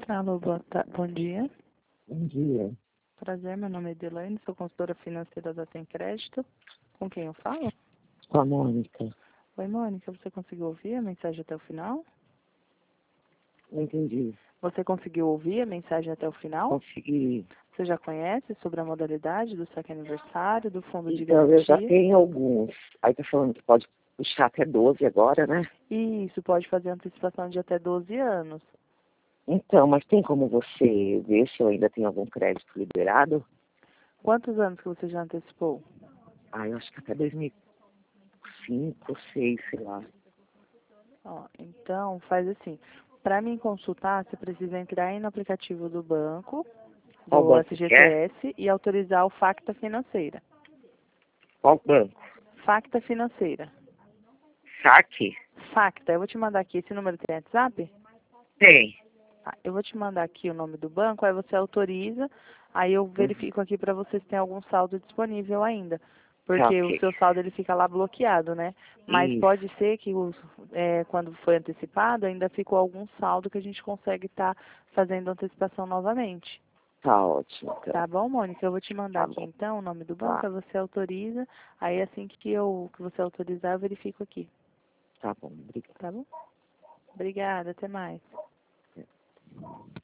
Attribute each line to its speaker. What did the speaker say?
Speaker 1: Alô, bom dia.
Speaker 2: Bom dia.
Speaker 1: Prazer, meu nome é Edilene, sou consultora financeira da Tem Crédito. Com quem eu falo?
Speaker 2: Com a Mônica.
Speaker 1: Oi, Mônica, você conseguiu ouvir a mensagem até o final?
Speaker 2: Não entendi.
Speaker 1: Você conseguiu ouvir a mensagem até o final?
Speaker 2: Consegui.
Speaker 1: Você já conhece sobre a modalidade do saque aniversário, do fundo de
Speaker 2: Então, eu já
Speaker 1: garantia?
Speaker 2: tenho alguns. Aí tá falando que pode puxar até 12 agora, né?
Speaker 1: E isso pode fazer antecipação de até 12 anos.
Speaker 2: Então, mas tem como você ver se eu ainda tenho algum crédito liberado?
Speaker 1: Quantos anos que você já antecipou?
Speaker 2: Ah, eu acho que até 2005, 2006, sei lá.
Speaker 1: Ó, então, faz assim. Para me consultar, você precisa entrar aí no aplicativo do banco,
Speaker 2: Qual
Speaker 1: do
Speaker 2: banco que é?
Speaker 1: FGTS, e autorizar o Facta Financeira.
Speaker 2: Qual banco?
Speaker 1: Facta Financeira.
Speaker 2: Saque?
Speaker 1: Facta, eu vou te mandar aqui. Esse número tem WhatsApp?
Speaker 2: Tem.
Speaker 1: Tá, eu vou te mandar aqui o nome do banco, aí você autoriza, aí eu
Speaker 2: Uhum.
Speaker 1: verifico aqui para você se tem algum saldo disponível ainda.
Speaker 2: Tá,
Speaker 1: Porque o
Speaker 2: ok.
Speaker 1: seu saldo ele fica lá bloqueado, né? Mas
Speaker 2: Isso.
Speaker 1: pode ser que quando foi antecipado ainda ficou algum saldo que a gente consegue estar fazendo antecipação novamente.
Speaker 2: Tá ótimo, então.
Speaker 1: Tá bom, Mônica? Eu vou te mandar
Speaker 2: Tá
Speaker 1: aqui
Speaker 2: bom.
Speaker 1: então o nome do banco,
Speaker 2: Tá.
Speaker 1: aí você autoriza, aí assim que você autorizar eu verifico aqui.
Speaker 2: Tá bom, obrigado.
Speaker 1: Tá bom? Obrigada, até mais.